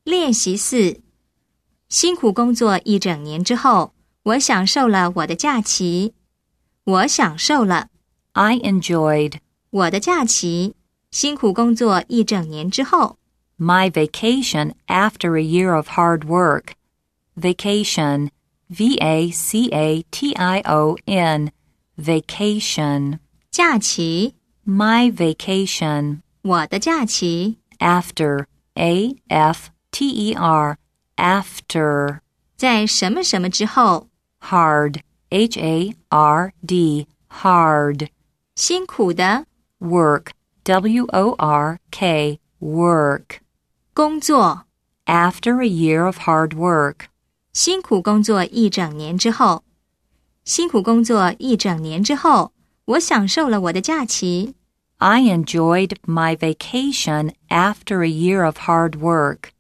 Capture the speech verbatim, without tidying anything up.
练习四，辛苦工作一整年之后，我享受了我的假期。我享受了 I enjoyed 我的假期，辛苦工作一整年之后。 my vacation after a year of hard work. Vacation, V A C A T I O N, vacation. 假期 My vacation. 我的假期 After, A F T E R, after. 在什么什么之后 Hard, H A R D, hard. 辛苦的 Work, W O R K, work. 工作 After a year of hard work. 辛苦工作一整年之后。辛苦工作一整年之后，我享受了我的假期。 I enjoyed my vacation after a year of hard work.